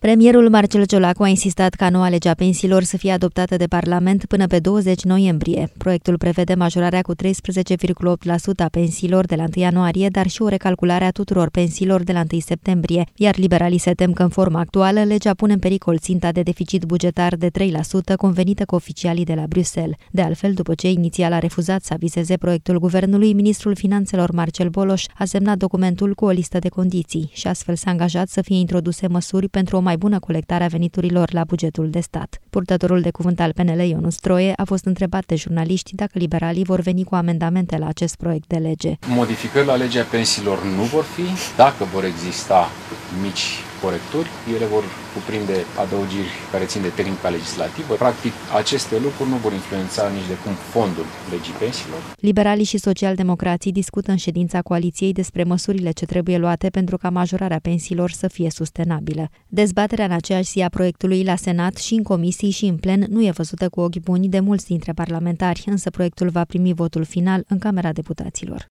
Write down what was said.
Premierul Marcel Ciolacu a insistat ca noua lege a pensiilor să fie adoptată de Parlament până pe 20 noiembrie. Proiectul prevede majorarea cu 13,8% a pensiilor de la 1 ianuarie, dar și o recalculare a tuturor pensiilor de la 1 septembrie, iar liberalii se tem că în forma actuală legea pune în pericol ținta de deficit bugetar de 3% convenită cu oficialii de la Bruxelles. De altfel, după ce inițial a refuzat să avizeze proiectul guvernului, ministrul finanțelor Marcel Boloș a semnat documentul cu o listă de condiții și astfel s-a angajat să fie introduse măsuri pentru o mai bună colectare a veniturilor la bugetul de stat. Purtătorul de cuvânt al PNL, Ionus Stroie, a fost întrebat de jurnaliști dacă liberalii vor veni cu amendamente la acest proiect de lege. Modificări la legea pensiilor nu vor fi. Dacă vor exista mici corecturi, ele vor cuprinde adăugiri care țin de tehnica legislativă. Practic, aceste lucruri nu vor influența nici de cum fondul legii pensiilor. Liberalii și socialdemocrații discută în ședința coaliției despre măsurile ce trebuie luate pentru ca majorarea pensiilor să fie sustenabilă. Dezbaterea în aceeași zi a proiectului la Senat și în comisii și în plen nu e văzută cu ochi buni de mulți dintre parlamentari, însă proiectul va primi votul final în Camera Deputaților.